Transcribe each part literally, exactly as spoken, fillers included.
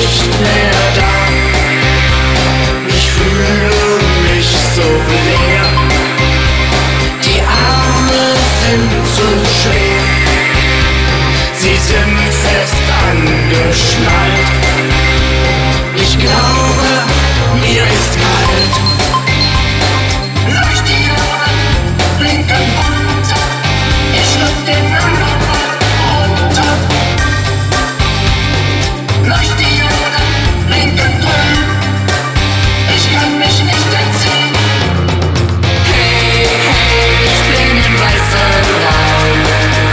nicht mehr da. Ich fühle mich so leer. Die Arme sind zu schwer. Sie sind fest angeschnallt. Ich glaube, mir ist kalt. Leuchtdioden blinken runter. Ich schluck den Nummerpad runter. Leuchtdioden blinken grün. Ich kann mich nicht entziehen. Hey, hey, ich bin im weißen Raum.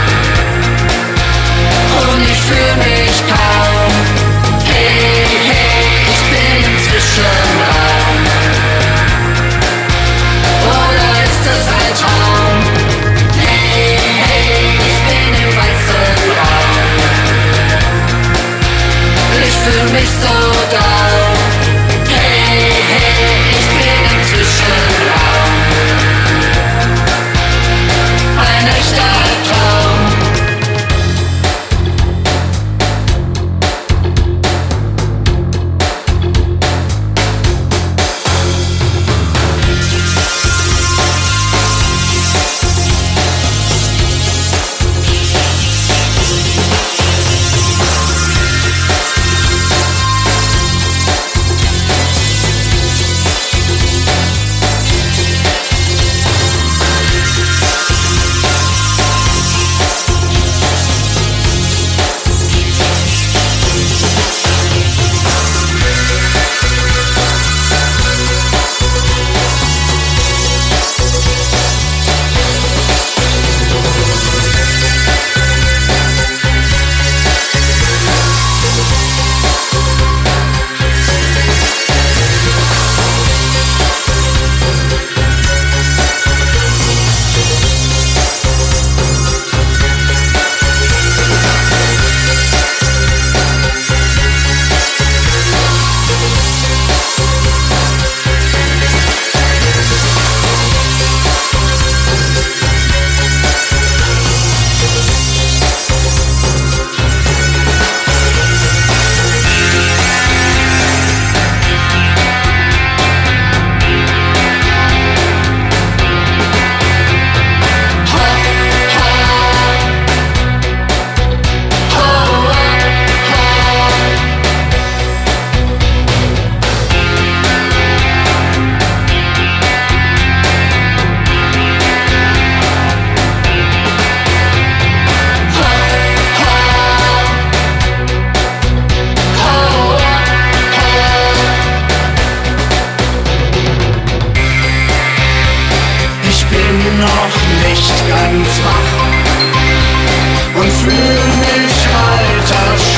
Und ich fühl mich kaum. Hey, hey, ich bin im Zwischenraum. Oder ist es ein Traum? Hey, hey, ich bin im weißen Raum. Ich fühl mich so down. Hey, hey, ich bin im Zwischenraum. Ein echter Traum. Noch nicht ganz wach und fühl mich weiter